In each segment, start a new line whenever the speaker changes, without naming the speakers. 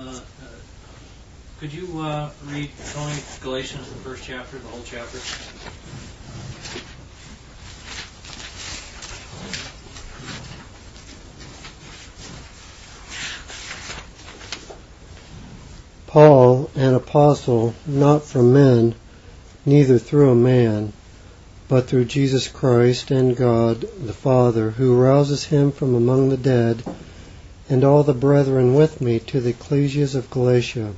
Could you read, Tony, Galatians, the first chapter, the whole chapter?
Paul, an apostle, not from men, neither through a man, but through Jesus Christ and God the Father, who rouses him from among the dead, and all the brethren with me, to the ecclesias of Galatia.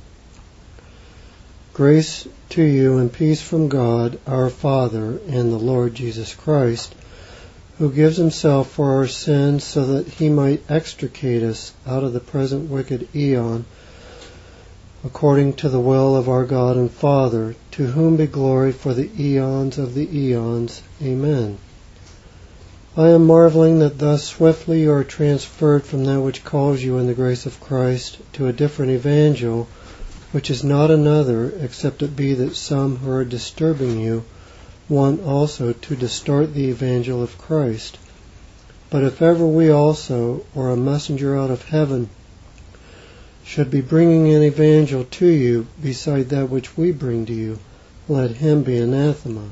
Grace to you and peace from God our Father and the Lord Jesus Christ, who gives himself for our sins so that he might extricate us out of the present wicked aeon, according to the will of our God and Father, to whom be glory for the eons of the eons. Amen. I am marveling that thus swiftly you are transferred from that which calls you in the grace of Christ to a different evangel, which is not another, except it be that some who are disturbing you want also to distort the evangel of Christ. But if ever we also, or a messenger out of heaven, should be bringing an evangel to you beside that which we bring to you, let him be anathema.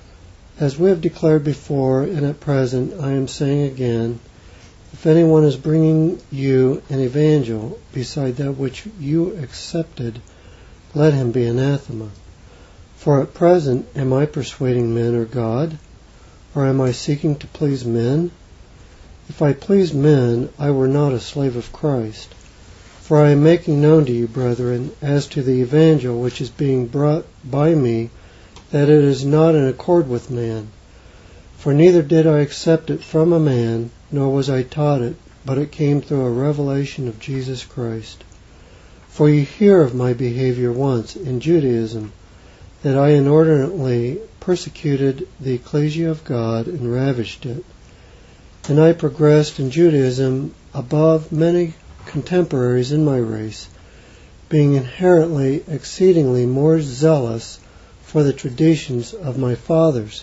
As we have declared before, and at present I am saying again, if anyone is bringing you an evangel beside that which you accepted, let him be anathema. For at present am I persuading men or God, or am I seeking to please men? If I pleased men, I were not a slave of Christ. For I am making known to you, brethren, as to the evangel which is being brought by me, that it is not in accord with man. For neither did I accept it from a man, nor was I taught it, but it came through a revelation of Jesus Christ. For you hear of my behavior once in Judaism, that I inordinately persecuted the ecclesia of God and ravished it. And I progressed in Judaism above many contemporaries in my race, being inherently exceedingly more zealous for the traditions of my fathers.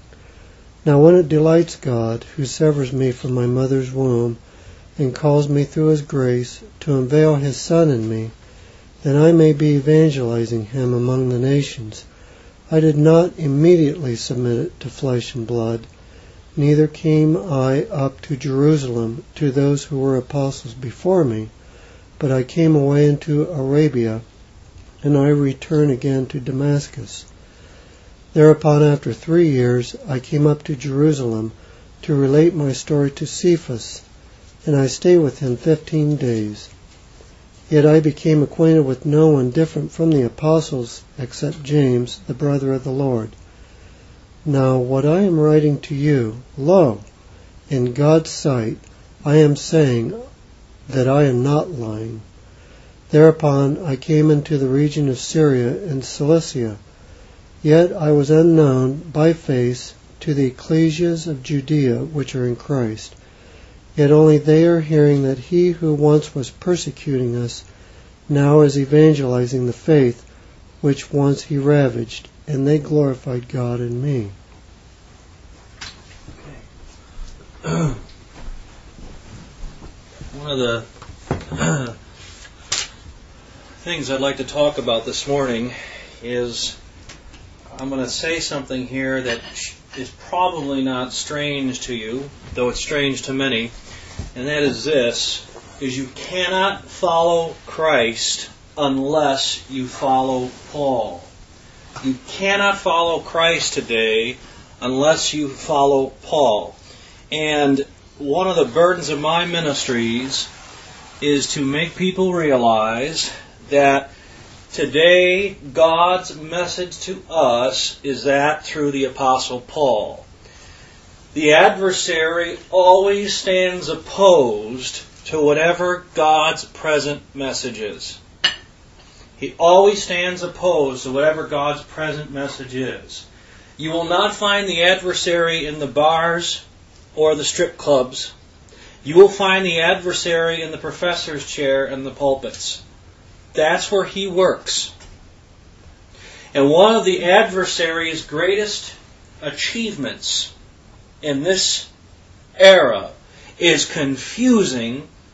Now when it delights God, who severs me from my mother's womb, and calls me through his grace to unveil his Son in me, then I may be evangelizing him among the nations. I did not immediately submit it to flesh and blood, neither came I up to Jerusalem to those who were apostles before me, but I came away into Arabia, and I return again to Damascus. Thereupon, after 3 years, I came up to Jerusalem to relate my story to Cephas, and I stayed with him 15 days. Yet I became acquainted with no one different from the apostles, except James, the brother of the Lord. Now what I am writing to you, lo, in God's sight, I am saying that I am not lying. Thereupon I came into the region of Syria and Cilicia. Yet I was unknown by face to the ecclesias of Judea which are in Christ. Yet only they are hearing that he who once was persecuting us now is evangelizing the faith which once he ravaged, and they glorified God in me.
Okay. One of the things I'd like to talk about this morning is I'm going to say something here that is probably not strange to you, though it's strange to many, and that is this, is you cannot follow Christ unless you follow Paul. You cannot follow Christ today unless you follow Paul. And one of the burdens of my ministries is to make people realize that today God's message to us is that through the Apostle Paul. The adversary always stands opposed to whatever God's present message is. He always stands opposed to whatever God's present message is. You will not find the adversary in the bars or the strip clubs. You will find the adversary in the professor's chair and the pulpits. That's where he works. And one of the adversary's greatest achievements in this era is confusing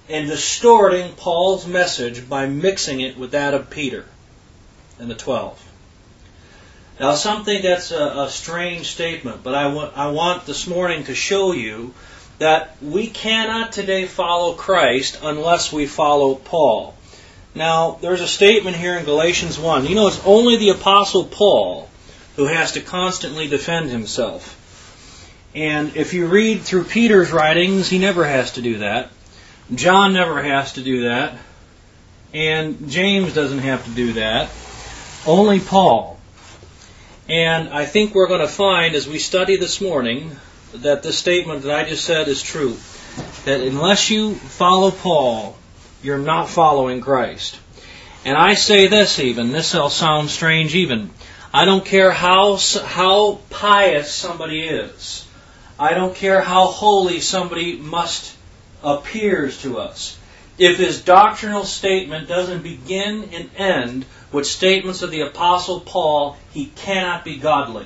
and distorting Paul's message by mixing it with that of Peter and the 12. Now, some think that's a strange statement, but I want this morning to show you that we cannot today follow Christ unless we follow Paul. Now, there's a statement here in Galatians 1. You know, it's only the Apostle Paul who has to constantly defend himself. And if you read through Peter's writings, he never has to do that. John never has to do that. And James doesn't have to do that. Only Paul. And I think we're going to find, as we study this morning, that this statement that I just said is true. That unless you follow Paul, you're not following Christ. And I say this even, this will sound strange even. I don't care how pious somebody is. I don't care how holy somebody appears to us. If his doctrinal statement doesn't begin and end with statements of the Apostle Paul, he cannot be godly.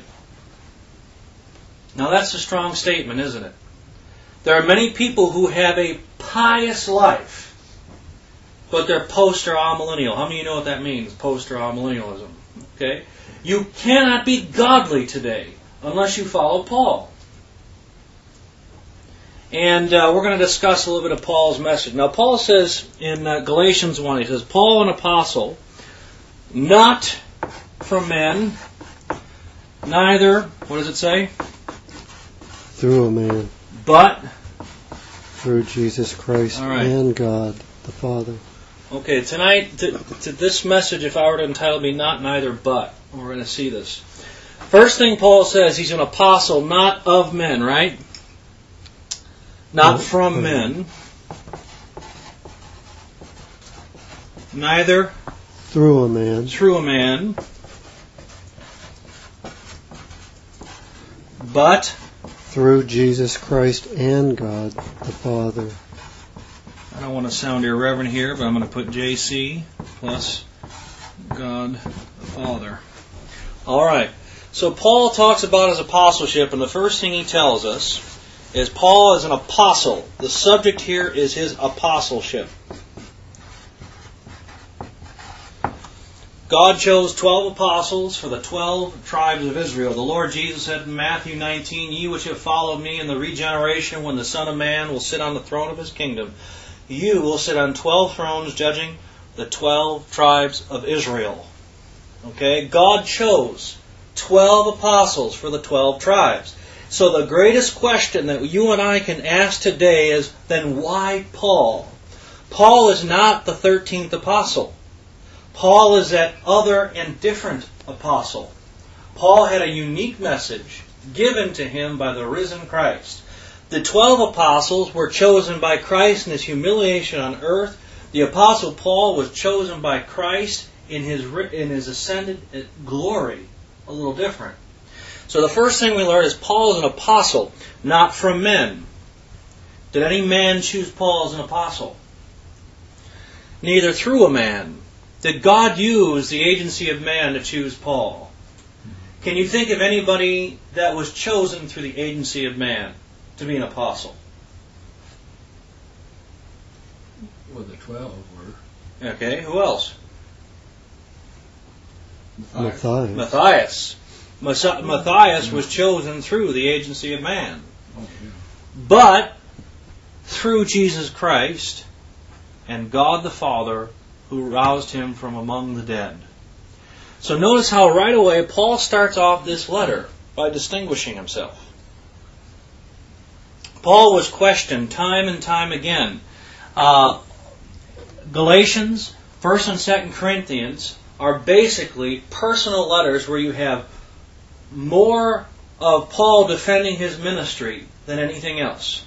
Now that's a strong statement, isn't it? There are many people who have a pious life, but they're post or amillennial. How many of you know what that means, post or amillennialism? Okay? You cannot be godly today unless you follow Paul. And we're going to discuss a little bit of Paul's message. Now, Paul says in Galatians 1, he says, Paul, an apostle, not from men, neither, what does it say?
Through a man.
But?
Through Jesus Christ and God, the Father.
Okay, tonight, to this message, if I were to entitle me not, neither, but, we're going to see this. First thing Paul says, he's an apostle, not of men, right? Not from men. Neither.
Through a man.
Through a man. But.
Through Jesus Christ and God, the Father.
I don't want to sound irreverent here, but I'm going to put JC plus God the Father. All right. So Paul talks about his apostleship, and the first thing he tells us is Paul is an apostle. The subject here is his apostleship. God chose 12 apostles for the 12 tribes of Israel. The Lord Jesus said in Matthew 19, "Ye which have followed me in the regeneration when the Son of Man will sit on the throne of his kingdom, you will sit on 12 thrones judging the 12 tribes of Israel." Okay? God chose 12 apostles for the 12 tribes. So the greatest question that you and I can ask today is, then why Paul? Paul is not the 13th apostle. Paul is that other and different apostle. Paul had a unique message given to him by the risen Christ. The 12 apostles were chosen by Christ in his humiliation on earth. The apostle Paul was chosen by Christ in his ascended glory. A little different. So the first thing we learn is Paul is an apostle, not from men. Did any man choose Paul as an apostle? Neither through a man. Did God use the agency of man to choose Paul? Can you think of anybody that was chosen through the agency of man to be an apostle?
Well, the 12 were.
Okay, who else?
Matthias.
Matthias was chosen through the agency of man.
Oh, yeah.
But through Jesus Christ and God the Father, who roused him from among the dead. So notice how right away Paul starts off this letter by distinguishing himself. Paul was questioned time and time again. Galatians, 1st and 2nd Corinthians are basically personal letters where you have more of Paul defending his ministry than anything else.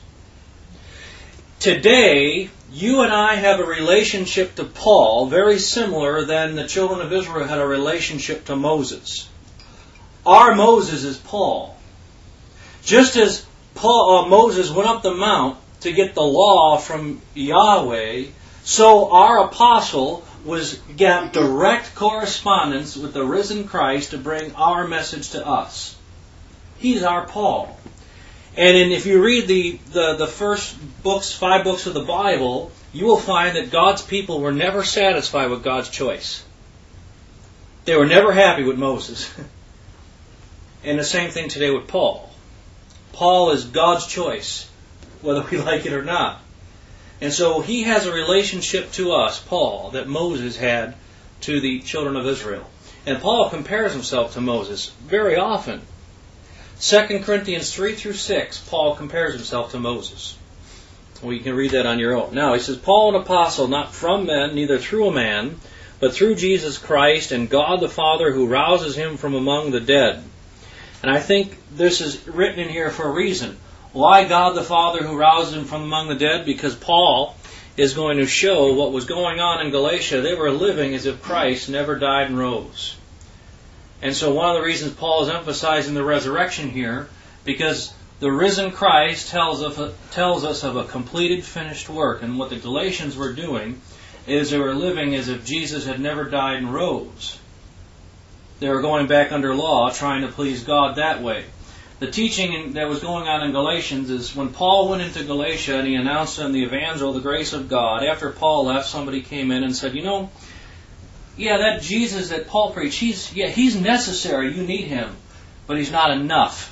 Today, you and I have a relationship to Paul very similar than the children of Israel had a relationship to Moses. Our Moses is Paul. Just as Moses went up the mount to get the law from Yahweh, so our apostle got direct correspondence with the risen Christ to bring our message to us. He's our Paul. And if you read the first 5 books of the Bible, you will find that God's people were never satisfied with God's choice. They were never happy with Moses. And the same thing today with Paul. Paul is God's choice, whether we like it or not. And so he has a relationship to us, Paul, that Moses had to the children of Israel. And Paul compares himself to Moses very often. 2 Corinthians 3 through 6, Paul compares himself to Moses. Well, you can read that on your own. Now, he says, Paul, an apostle, not from men, neither through a man, but through Jesus Christ and God the Father, who rouses him from among the dead. And I think this is written in here for a reason. Why God the Father who rouses him from among the dead? Because Paul is going to show what was going on in Galatia. They were living as if Christ never died and rose. And so one of the reasons Paul is emphasizing the resurrection here, because the risen Christ tells us of a completed, finished work. And what the Galatians were doing is they were living as if Jesus had never died and rose. They were going back under law, trying to please God that way. The teaching that was going on in Galatians is when Paul went into Galatia and he announced in the evangel the grace of God, after Paul left, somebody came in and said, that Jesus that Paul preached, he's necessary, you need him, but he's not enough.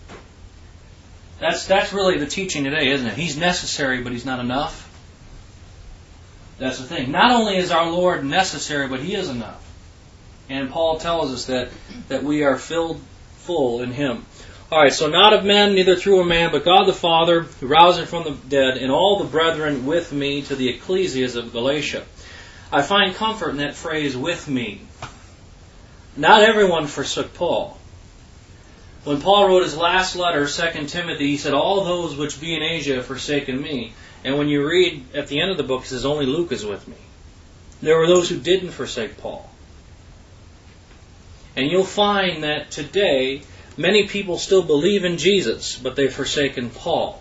That's really the teaching today, isn't it? He's necessary, but he's not enough. That's the thing. Not only is our Lord necessary, but he is enough. And Paul tells us that we are filled full in him. Alright, so not of men, neither through a man, but God the Father, who roused him from the dead, and all the brethren with me to the ecclesias of Galatia. I find comfort in that phrase, with me. Not everyone forsook Paul. When Paul wrote his last letter, 2 Timothy, he said, all those which be in Asia have forsaken me. And when you read at the end of the book, it says, only Luke is with me. There were those who didn't forsake Paul. And you'll find that today, many people still believe in Jesus, but they've forsaken Paul.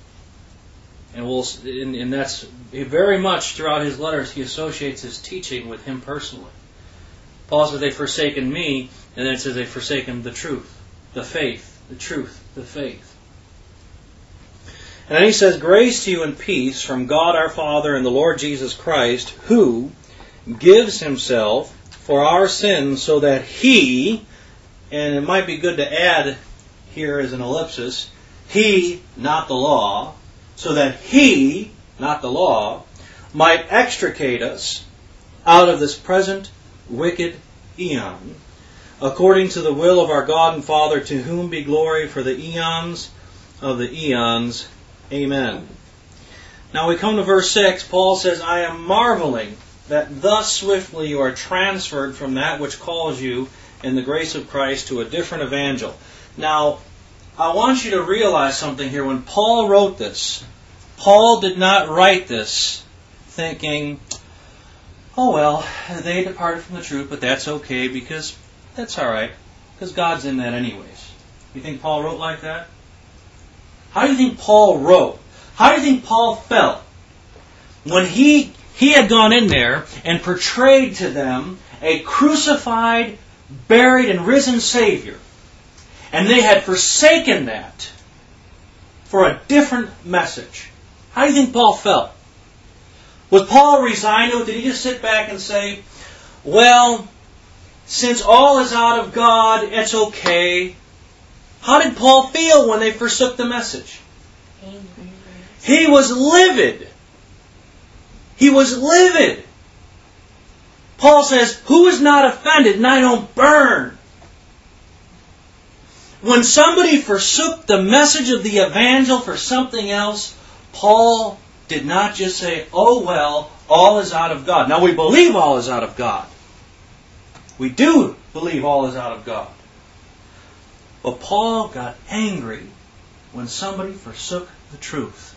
And that's very much throughout his letters, he associates his teaching with him personally. Paul says they've forsaken me, and then it says they've forsaken the truth, the faith, the truth, the faith. And then he says, grace to you and peace from God our Father and the Lord Jesus Christ, who gives himself for our sins so that he, and it might be good to add here as an ellipsis, he, not the law, so that he, not the law, might extricate us out of this present wicked eon, according to the will of our God and Father, to whom be glory for the eons of the eons. Amen. Now we come to verse 6. Paul says, I am marveling that thus swiftly you are transferred from that which calls you in the grace of Christ to a different evangel. Now, I want you to realize something here. When Paul wrote this, Paul did not write this thinking, oh well, they departed from the truth, but that's okay because that's alright, because God's in that anyways. You think Paul wrote like that? How do you think Paul wrote? How do you think Paul felt when he had gone in there and portrayed to them a crucified, buried, and risen Savior, and they had forsaken that for a different message? How do you think Paul felt? Was Paul resigned to it? Did he just sit back and say, well, since all is out of God, it's okay? How did Paul feel when they forsook the message?
Angry.
He was livid. He was livid. Paul says, who is not offended and I don't burn? When somebody forsook the message of the evangel for something else, Paul did not just say, oh well, all is out of God. Now we believe all is out of God. We do believe all is out of God. But Paul got angry when somebody forsook the truth.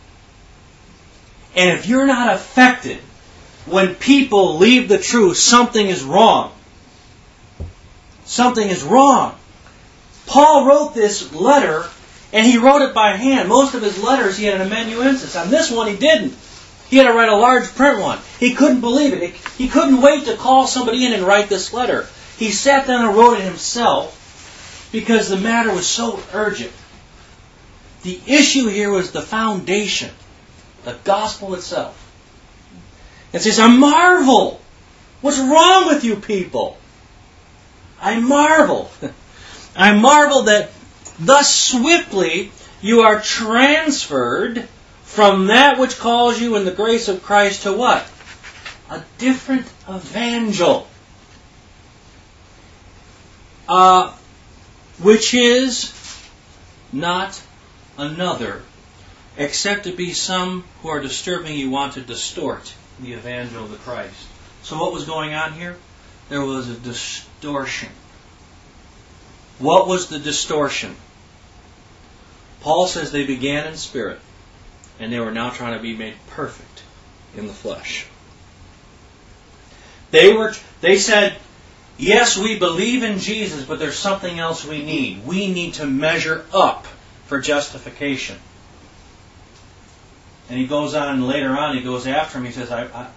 And if you're not affected when people leave the truth, something is wrong. Something is wrong. Paul wrote this letter, and he wrote it by hand. Most of his letters he had an amanuensis. On this one he didn't. He had to write a large print one. He couldn't believe it. He couldn't wait to call somebody in and write this letter. He sat down and wrote it himself because the matter was so urgent. The issue here was the foundation, the gospel itself. and says, I marvel. What's wrong with you people? I marvel. I marvel that thus swiftly you are transferred from that which calls you in the grace of Christ to what? A different evangel. Which is not another, except to be some who are disturbing you want to distort the evangel of the Christ. So what was going on here? There was a distortion. What was the distortion? Paul says they began in spirit, and they were now trying to be made perfect in the flesh. They said, yes, we believe in Jesus, but there's something else we need. We need to measure up for justification. And he goes on, later on, he goes after him. He says,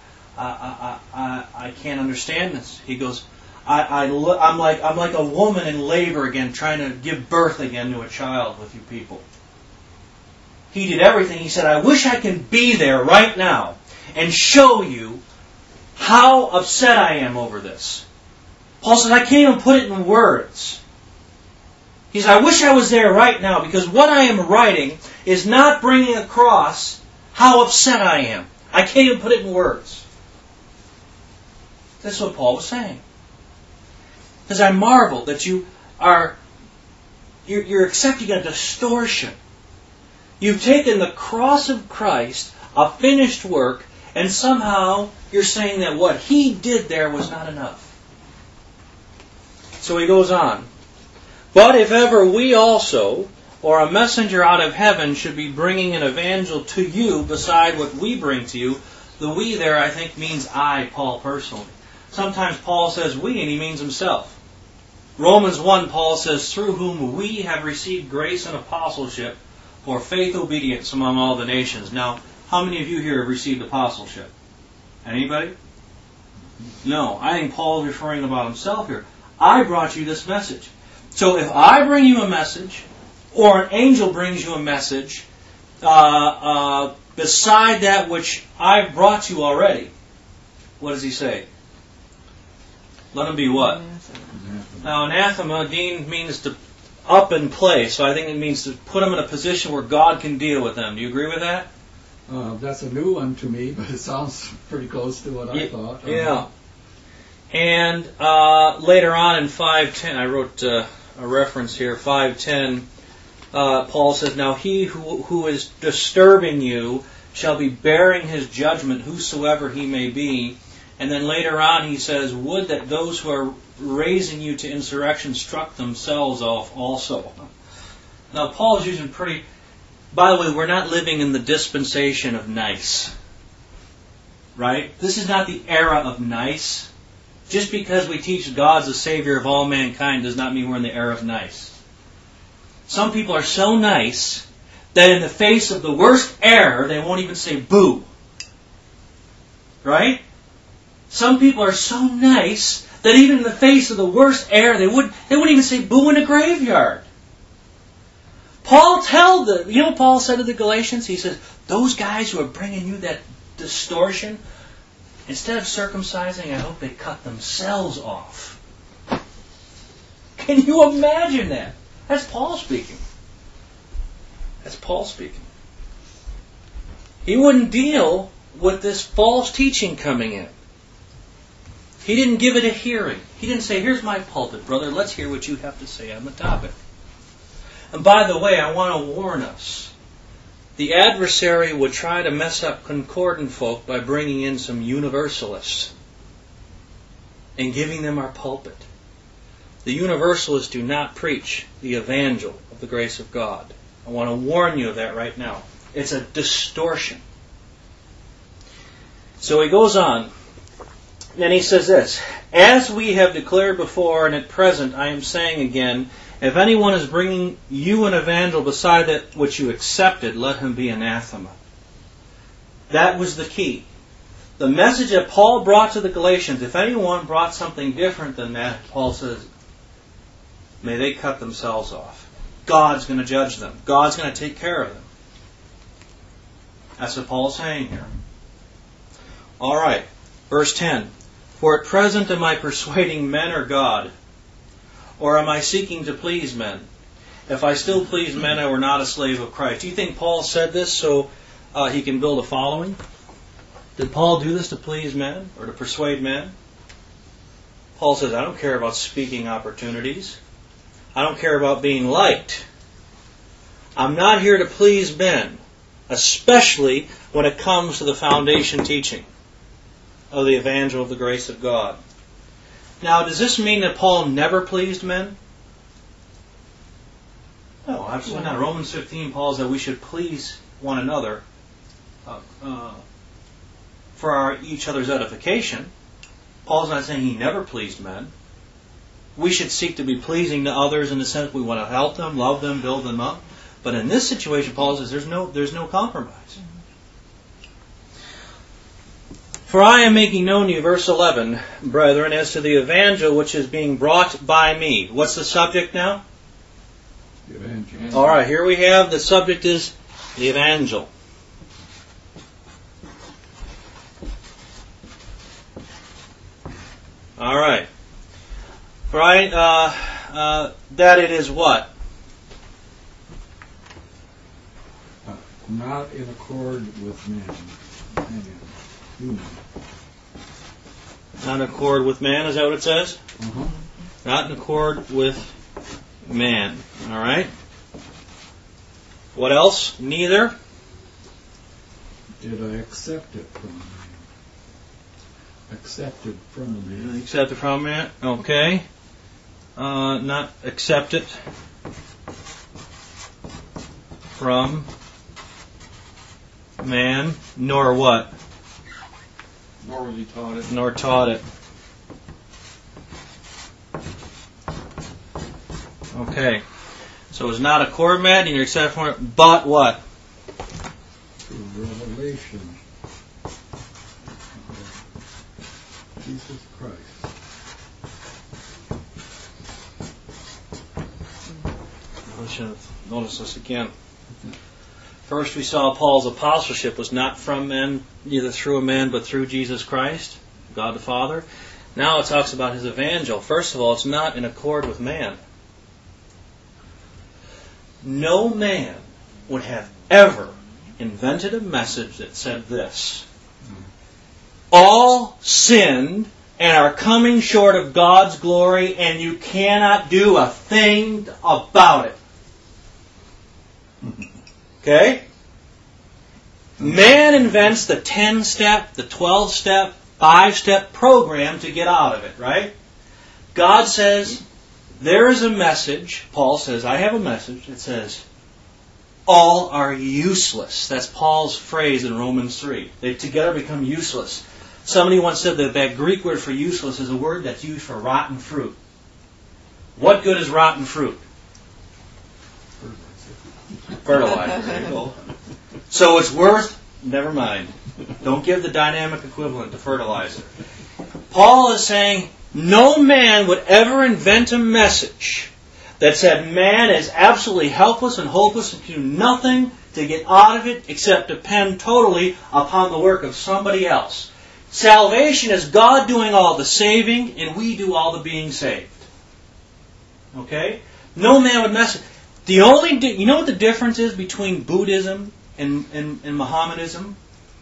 I can't understand this. He goes, I'm like a woman in labor again, trying to give birth again to a child with you people. He did everything. He said, I wish I could be there right now and show you how upset I am over this. Paul says, I can't even put it in words. He says, I wish I was there right now, because what I am writing is not bringing across how upset I am. I can't even put it in words. That's what Paul was saying. Because I marvel that you're accepting a distortion. You've taken the cross of Christ, a finished work, and somehow you're saying that what He did there was not enough. So he goes on. But if ever we also, or a messenger out of heaven, should be bringing an evangel to you beside what we bring to you, the we there, I think, means I, Paul, personally. Sometimes Paul says we, and he means himself. Romans 1, Paul says, through whom we have received grace and apostleship for faith obedience among all the nations. Now, how many of you here have received apostleship? Anybody? No. I think Paul is referring about himself here. I brought you this message. So if I bring you a message, or an angel brings you a message, beside that which I've brought you already, what does he say? Let him be what? Now, anathema, Dean, means to up in place. So I think it means to put them in a position where God can deal with them. Do you agree with that?
That's a new one to me, but it sounds pretty close to what I thought.
Yeah. And later on in 5:10, I wrote a reference here, 5:10, Paul says, now he who is disturbing you shall be bearing his judgment, whosoever he may be. And then later on he says, would that those who are raising you to insurrection struck themselves off also. Now Paul is using by the way, we're not living in the dispensation of nice. Right? This is not the era of nice. Just because we teach God's the Savior of all mankind does not mean we're in the era of nice. Some people are so nice that in the face of the worst error, they won't even say boo. Right? Some people are so nice that even in the face of the worst error, they wouldn't even say boo in a graveyard. Paul you know what Paul said to the Galatians? He says, those guys who are bringing you that distortion, instead of circumcising, I hope they cut themselves off. Can you imagine that? That's Paul speaking. That's Paul speaking. He wouldn't deal with this false teaching coming in. He didn't give it a hearing. He didn't say, here's my pulpit, brother, let's hear what you have to say on the topic. And by the way, I want to warn us. The adversary would try to mess up concordant folk by bringing in some universalists and giving them our pulpit. The universalists do not preach the evangel of the grace of God. I want to warn you of that right now. It's a distortion. So he goes on. Then he says this, as we have declared before and at present I am saying again, if anyone is bringing you an evangel beside that which you accepted, let him be anathema. That was the key. The message that Paul brought to the Galatians, if anyone brought something different than that, Paul says, may they cut themselves off. God's going to judge them. God's going to take care of them. That's what Paul's saying here. All right. Verse 10. For at present am I persuading men or God? Or am I seeking to please men? If I still please men, I were not a slave of Christ. Do you think Paul said this so he can build a following? Did Paul do this to please men or to persuade men? Paul says, I don't care about speaking opportunities. I don't care about being liked. I'm not here to please men, especially when it comes to the foundation teaching of the evangel of the grace of God. Now, does this mean that Paul never pleased men? No, absolutely not. Romans 15, Paul says that we should please one another for each other's edification. Paul's not saying he never pleased men. We should seek to be pleasing to others in the sense we want to help them, love them, build them up. But in this situation, Paul says there's no compromise. For I am making known to you, verse 11, brethren, as to the evangel which is being brought by me. What's the subject now?
The evangel.
All right, here we have the subject is the evangel. All right. Right? That it is what?
Not in accord with man. Human.
Not in accord with man, is that what it says?
Uh-huh.
Not in accord with man. All right. What else? Neither.
Did I accept it from man? Accepted from a man.
Accepted from man. Okay. Not accept it from man, nor what?
Nor was he taught it.
Nor taught it. Okay. So it's not accord man, neither accept from it, but what?
Through revelation of Jesus Christ.
Notice this again. First we saw Paul's apostleship was not from men, neither through a man, but through Jesus Christ, God the Father. Now it talks about his evangel. First of all, it's not in accord with man. No man would have ever invented a message that said this: all sinned and are coming short of God's glory, and you cannot do a thing about it. Okay? Man invents the 10-step, the 12-step, 5-step program to get out of it, right? God says, there is a message. Paul says, I have a message that says, all are useless. That's Paul's phrase in Romans 3. They together become useless. Somebody once said that Greek word for useless is a word that's used for rotten fruit. What good is rotten fruit? Fertilizer. There you go. So it's worth, never mind. Don't give the dynamic equivalent to fertilizer. Paul is saying, no man would ever invent a message that said man is absolutely helpless and hopeless and can do nothing to get out of it except depend totally upon the work of somebody else. Salvation is God doing all the saving and we do all the being saved. Okay? No man would mess. You know what the difference is between Buddhism and Mohammedanism?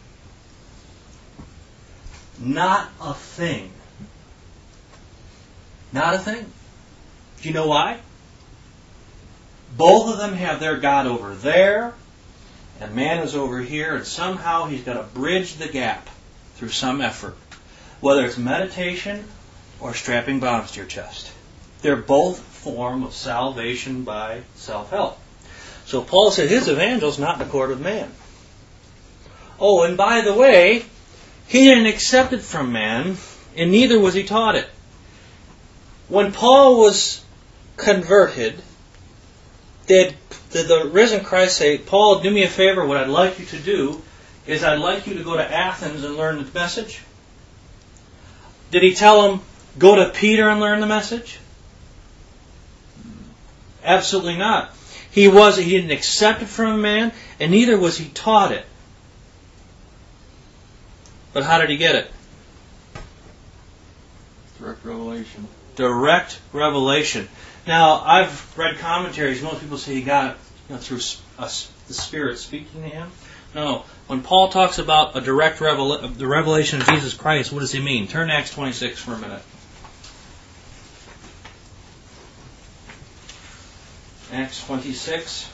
Not a thing. Not a thing. Do you know why? Both of them have their God over there, and man is over here, and somehow he's got to bridge the gap through some effort. Whether it's meditation or strapping bombs to your chest. They're both form of salvation by self-help. So Paul said his evangel is not in accord with man. Oh, and by the way, he didn't accept it from man, and neither was he taught it. When Paul was converted, did the risen Christ say, Paul, do me a favor, what I'd like you to do is I'd like you to go to Athens and learn the message? Did he tell him, go to Peter and learn the message? Absolutely not. He didn't accept it from a man, and neither was he taught it. But how did he get it?
Direct revelation.
Direct revelation. Now, I've read commentaries. Most people say he got it through the Spirit speaking to him. No. When Paul talks about the revelation of Jesus Christ, what does he mean? Turn to Acts 26 for a minute. Acts 26.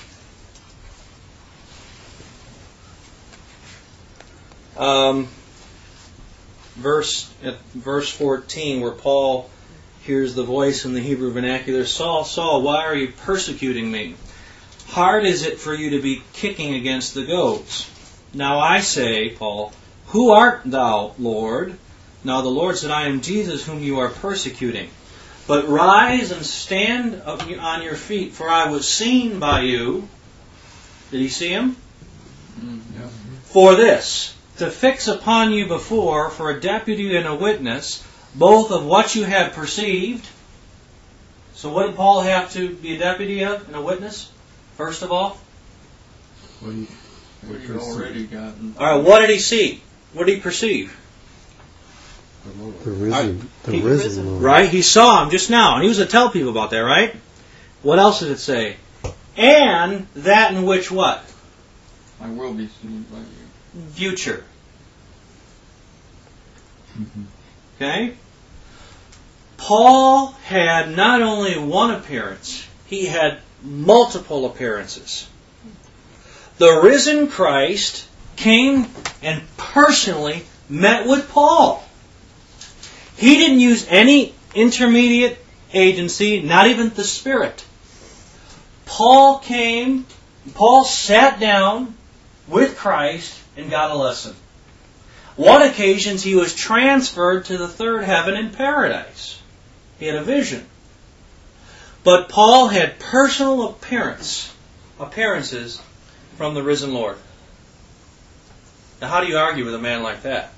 Verse 14, where Paul hears the voice in the Hebrew vernacular, Saul, Saul, why are you persecuting me? Hard is it for you to be kicking against the goads. Now I say, Paul, who art thou, Lord? Now the Lord said, I am Jesus whom you are persecuting. But rise and stand on your feet, for I was seen by you. Did he see him?
Yeah.
For this, to fix upon you before, for a deputy and a witness, both of what you have perceived. So what did Paul have to be a deputy of and a witness, first of all?
What
We've already gotten.
All right, what did he see? What did he perceive?
The risen Lord.
Right? He saw him just now, and he was to tell people about that, right? What else did it say? And that in which what?
I will be seen by you.
Future. Okay? Paul had not only one appearance, he had multiple appearances. The risen Christ came and personally met with Paul. He didn't use any intermediate agency, not even the Spirit. Paul sat down with Christ and got a lesson. One occasion he was transferred to the third heaven in paradise. He had a vision. But Paul had personal appearances from the risen Lord. Now how do you argue with a man like that?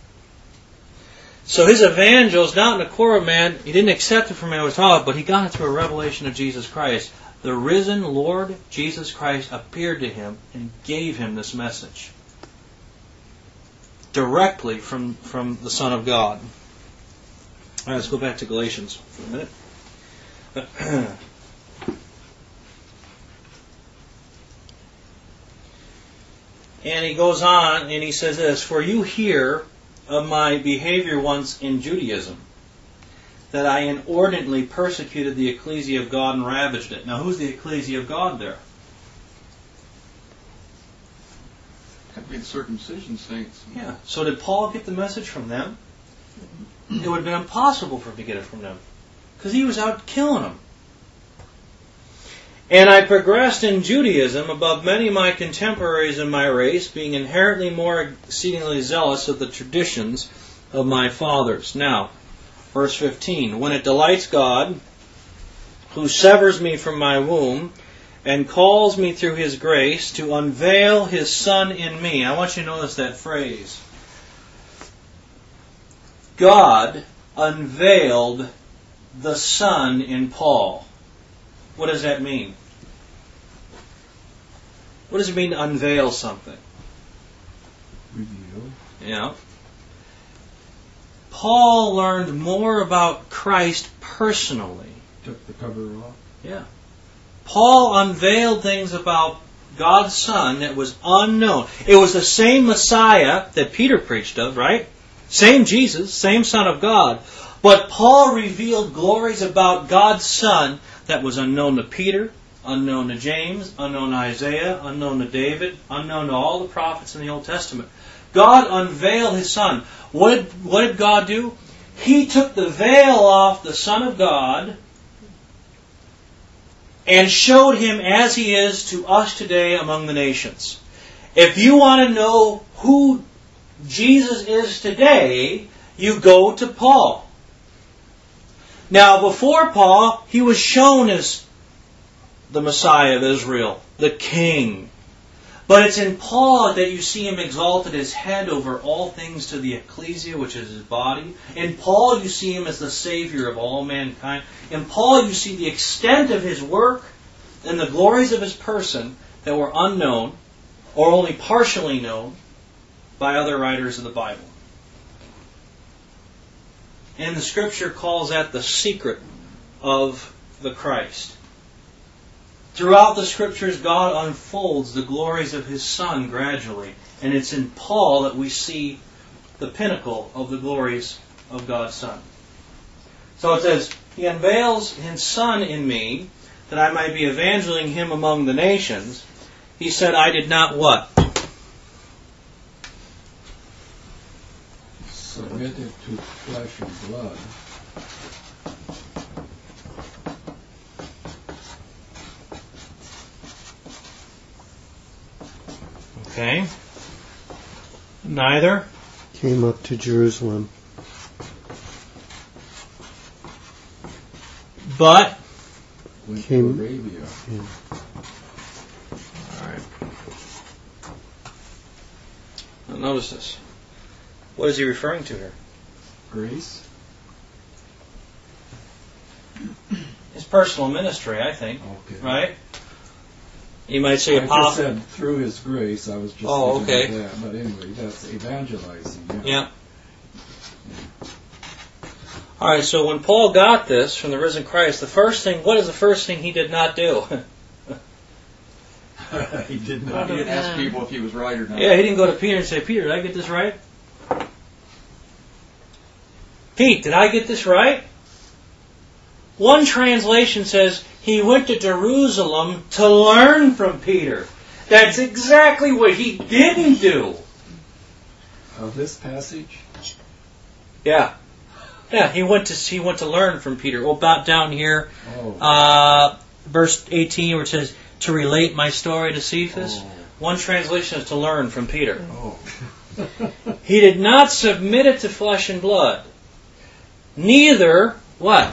So his evangel is not in the core of man. He didn't accept it from man was taught, but he got it through a revelation of Jesus Christ. The risen Lord Jesus Christ appeared to him and gave him this message. Directly from the Son of God. All right, let's go back to Galatians for a minute. And he goes on and he says this, for you hear of my behavior once in Judaism, that I inordinately persecuted the ecclesia of God and ravaged it. Now who's the ecclesia of God there?
Had to be the circumcision saints.
Yeah. So did Paul get the message from them? It would have been impossible for him to get it from them, because he was out killing them. And I progressed in Judaism above many of my contemporaries in my race, being inherently more exceedingly zealous of the traditions of my fathers. Now, verse 15, when it delights God, who severs me from my womb, and calls me through His grace to unveil His Son in me. I want you to notice that phrase. God unveiled the Son in Paul. What does that mean? What does it mean to unveil something?
Reveal.
Yeah. Paul learned more about Christ personally.
Took the cover off.
Yeah. Paul unveiled things about God's Son that was unknown. It was the same Messiah that Peter preached of, right? Same Jesus, same Son of God. But Paul revealed glories about God's Son that was unknown to Peter, unknown to James, unknown to Isaiah, unknown to David, unknown to all the prophets in the Old Testament. God unveiled His Son. What did God do? He took the veil off the Son of God and showed Him as He is to us today among the nations. If you want to know who Jesus is today, you go to Paul. Now, before Paul, he was shown as the Messiah of Israel, the King. But it's in Paul that you see him exalted as head over all things to the ecclesia, which is his body. In Paul, you see him as the Savior of all mankind. In Paul, you see the extent of his work and the glories of his person that were unknown or only partially known by other writers of the Bible. And the Scripture calls that the secret of the Christ. Throughout the Scriptures, God unfolds the glories of His Son gradually. And it's in Paul that we see the pinnacle of the glories of God's Son. So it says, He unveils His Son in me, that I might be evangelizing Him among the nations. He said, I did not what?
Submitted to flesh and blood.
Okay. Neither
came up to Jerusalem.
But
Went
Came-
to Arabia.
Yeah.
all right. Now notice this. What is he referring to here?
Grace?
His personal ministry, I think.
Okay.
Right? You might say
I just
apostle.
said through His grace. I was just
Oh,
thinking
okay.
of that. But anyway, that's evangelizing.
Yeah. All right, so when Paul got this from the risen Christ, what is the first thing he did not do?
He did
He
not.
didn't ask people if he was right or not.
Yeah, he didn't go to Peter and say, Peter, did I get this right? Pete, did I get this right? One translation says he went to Jerusalem to learn from Peter. That's exactly what he didn't do.
Of this passage?
Yeah. Yeah, he went to learn from Peter. Well, about down here,
Oh.
verse 18, where it says, to relate my story to Cephas.
Oh.
One translation is to learn from Peter.
Oh.
He did not submit it to flesh and blood. Neither, what?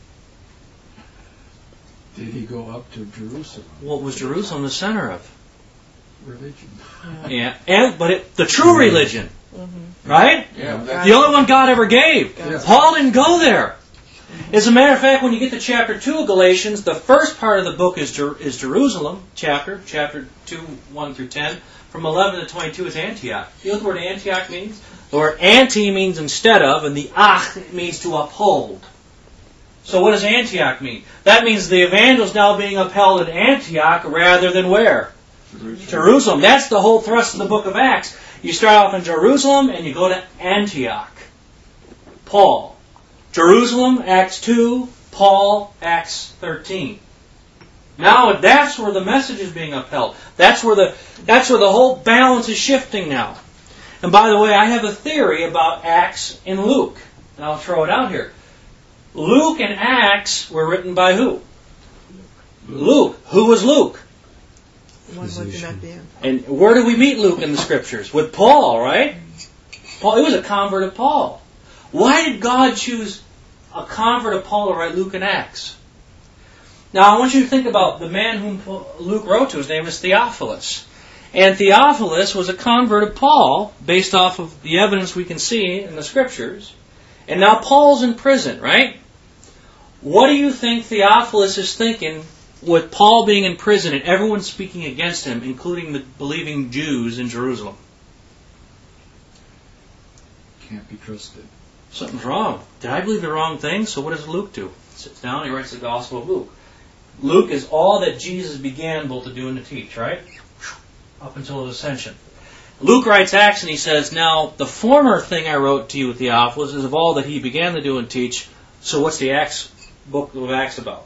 Did he go up to Jerusalem?
What was Jerusalem the center of?
Religion.
Yeah, but the true religion, right?
Yeah,
The only one God ever gave.
Yes.
Paul didn't go there. As a matter of fact, when you get to chapter 2 of Galatians, the first part of the book is Jerusalem, chapter 2, 1 through 10. From 11 to 22 is Antioch. You know what the word Antioch means? The word anti means instead of, and the ach means to uphold. So what does Antioch mean? That means the evangel's now being upheld at Antioch rather than where? Jerusalem. That's the whole thrust of the book of Acts. You start off in Jerusalem and you go to Antioch. Paul. Jerusalem, Acts 2. Paul, Acts 13. Now that's where the message is being upheld. That's where the whole balance is shifting now. And by the way, I have a theory about Acts and Luke. And I'll throw it out here. Luke and Acts were written by who? Luke. Who was Luke?
One with the man.
And where do we meet Luke in the Scriptures? With Paul, right? Paul, he was a convert of Paul. Why did God choose a convert of Paul to write Luke and Acts? Now, I want you to think about the man whom Luke wrote to. His name is Theophilus. And Theophilus was a convert of Paul, based off of the evidence we can see in the Scriptures. And now Paul's in prison, right? What do you think Theophilus is thinking with Paul being in prison and everyone speaking against him, including the believing Jews in Jerusalem?
Can't be trusted.
Something's wrong. Did I believe the wrong thing? So what does Luke do? He sits down and he writes the Gospel of Luke. Luke is all that Jesus began both to do and to teach, right? Up until his ascension. Luke writes Acts and he says, now, the former thing I wrote to you with Theophilus is of all that he began to do and teach. So what's the book of Acts about?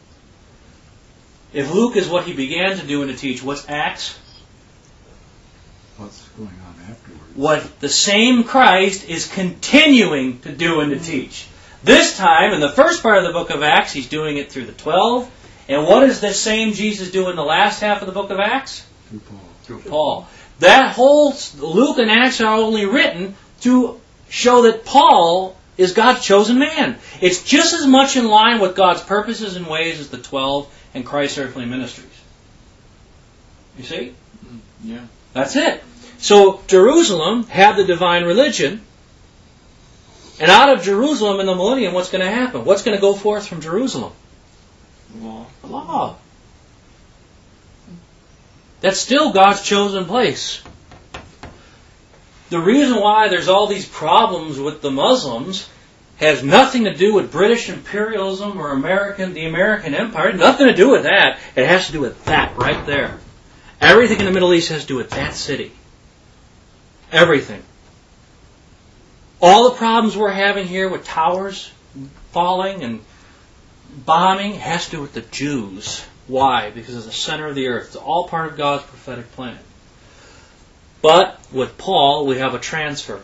If Luke is what he began to do and to teach, what's Acts?
What's going on afterwards?
What the same Christ is continuing to do and to teach. This time, in the first part of the book of Acts, he's doing it through the 12. And what does this same Jesus do in the last half of the book of Acts?
Through Paul.
Through Paul. That whole Luke and Acts are only written to show that Paul is God's chosen man. It's just as much in line with God's purposes and ways as the 12 and Christ's earthly ministries. You see?
Yeah.
That's it. So Jerusalem had the divine religion. And out of Jerusalem in the millennium, what's going to happen? What's going to go forth from Jerusalem?
Law.
The law. That's still God's chosen place. The reason why there's all these problems with the Muslims has nothing to do with British imperialism or the American Empire. Nothing to do with that. It has to do with that right there. Everything in the Middle East has to do with that city. Everything. All the problems we're having here with towers falling and bombing has to do with the Jews. Why? Because it's the center of the earth. It's all part of God's prophetic plan. But with Paul, we have a transfer.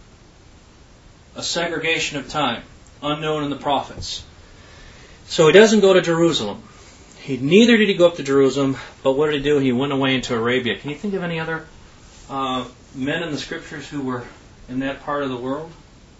A segregation of time, unknown in the prophets. So he doesn't go to Jerusalem. Neither did he go up to Jerusalem, but what did he do? He went away into Arabia. Can you think of any other men in the Scriptures who were in that part of the world?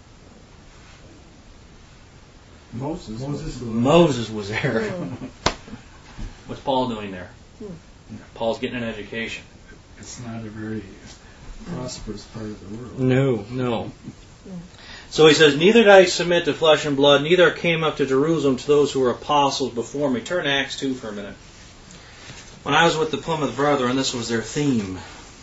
Moses was there. What's Paul doing there? Paul's getting an education.
It's not a very prosperous part of the world.
No. So he says, neither did I submit to flesh and blood, neither came up to Jerusalem to those who were apostles before me. Turn to Acts 2 for a minute. When I was with the Plymouth Brethren, this was their theme.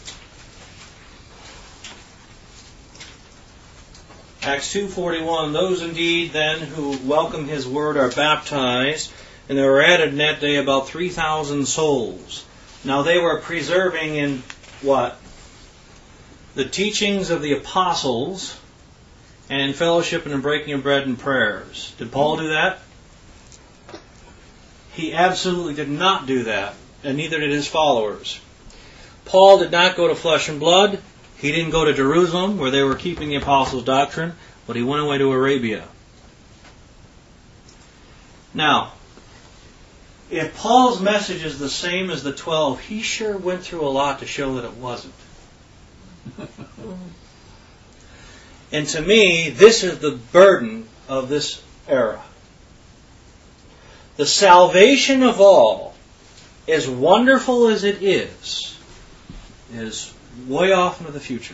Acts 2:41, those indeed then who welcome his word are baptized, and there were added in that day about 3,000 souls. Now they were preserving in what? The teachings of the apostles, and in fellowship and in breaking of bread and prayers. Did Paul do that? He absolutely did not do that, and neither did his followers. Paul did not go to flesh and blood. He didn't go to Jerusalem, where they were keeping the apostles' doctrine, but he went away to Arabia. Now, if Paul's message is the same as the 12, he sure went through a lot to show that it wasn't. And to me, this is the burden of this era. The salvation of all, as wonderful as it is way off into the future.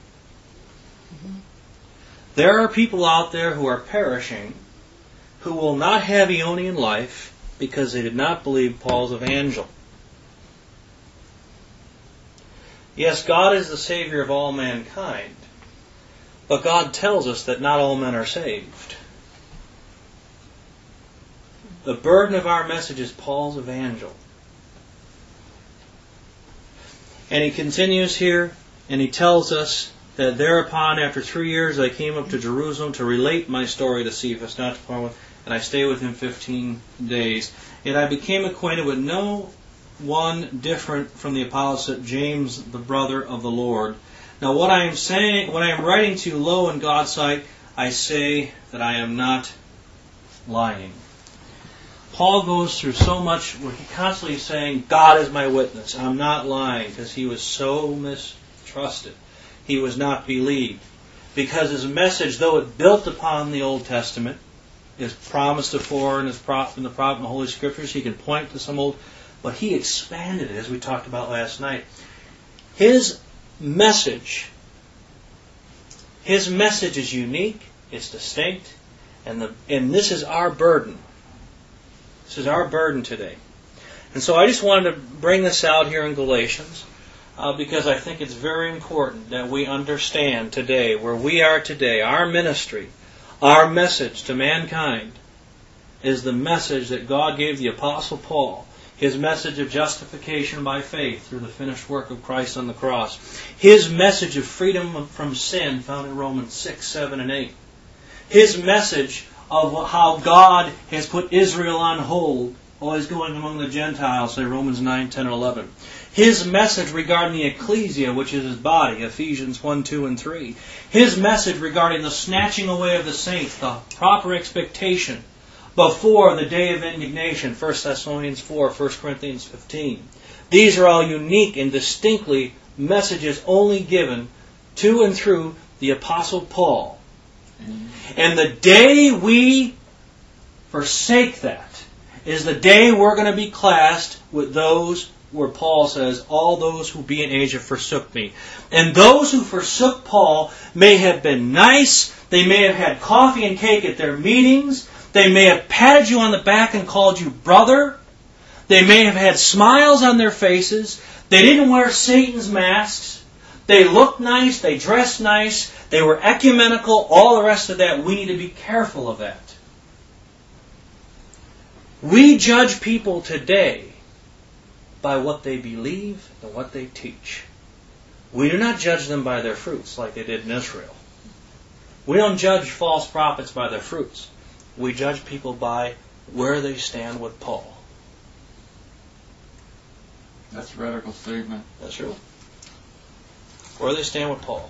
There are people out there who are perishing who will not have Aeonian life because they did not believe Paul's evangel. Yes, God is the Savior of all mankind. But God tells us that not all men are saved. The burden of our message is Paul's evangel. And he continues here, and he tells us that thereupon, after 3 years, I came up to Jerusalem to relate my story to Cephas, not to Paul, and I stayed with him 15 days. Yet I became acquainted with no one different from the apostle James, the brother of the Lord. Now what I am saying, what I am writing to you, lo, in God's sight, I say that I am not lying. Paul goes through so much where he constantly is saying, God is my witness, I'm not lying, because he was so mistrusted. He was not believed. Because his message, though it built upon the Old Testament, is promised before in the prophet and the Holy Scriptures, he can point to some old, but he expanded it, as we talked about last night. His message is unique, it's distinct, and this is our burden. This is our burden today. And so I just wanted to bring this out here in Galatians because I think it's very important that we understand today, where we are today, our ministry, our message to mankind is the message that God gave the Apostle Paul. His message of justification by faith through the finished work of Christ on the cross. His message of freedom from sin found in Romans 6, 7, and 8. His message of how God has put Israel on hold while He's going among the Gentiles, say Romans 9, 10, and 11. His message regarding the ecclesia, which is His body, Ephesians 1, 2, and 3. His message regarding the snatching away of the saints, the proper expectation before the day of indignation, 1 Thessalonians 4, 1 Corinthians 15. These are all unique and distinctly messages only given to and through the Apostle Paul. And the day we forsake that is the day we're going to be classed with those where Paul says, all those who be in Asia forsook me. And those who forsook Paul may have been nice, they may have had coffee and cake at their meetings, they may have patted you on the back and called you brother. They may have had smiles on their faces. They didn't wear Satan's masks. They looked nice, they dressed nice, they were ecumenical, all the rest of that. We need to be careful of that. We judge people today by what they believe and what they teach. We do not judge them by their fruits like they did in Israel. We don't judge false prophets by their fruits. We judge people by where they stand with Paul.
That's a radical statement.
That's true. Where they stand with Paul.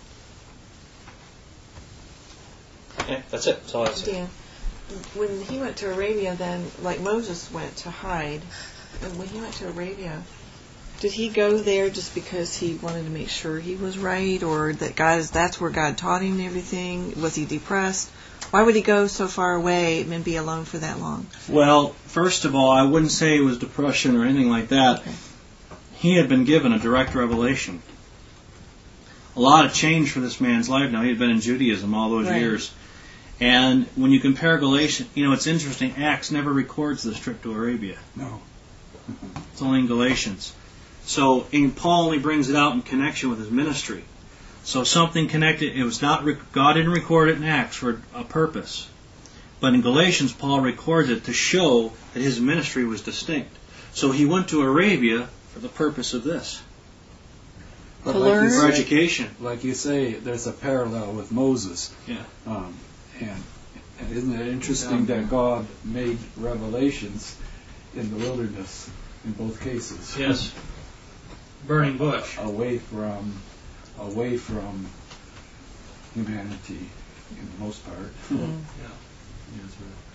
Okay, that's it. That's all I have to say.
Dan, when he went to Arabia then, like Moses went to hide, and when he went to Arabia, did he go there just because he wanted to make sure he was right, or that that's where God taught him everything? Was he depressed? Why would he go so far away and be alone for that long?
Well, first of all, I wouldn't say it was depression or anything like that.
Okay.
He had been given a direct revelation. A lot of change for this man's life now. He had been in Judaism all those
Right.
years. And when you compare Galatians, it's interesting, Acts never records this trip to Arabia.
No.
It's only in Galatians. So Paul only brings it out in connection with his ministry. So something connected, it was not, God didn't record it in Acts for a purpose. But in Galatians, Paul records it to show that his ministry was distinct. So he went to Arabia for the purpose of this.
But
To
like
learn?
you
For
say-
education.
Like you say, there's a parallel with Moses.
Yeah.
And isn't it interesting that God made revelations in the wilderness in both cases?
Yes. Burning bush.
Away from humanity, in the most part.
Mm.
Yeah.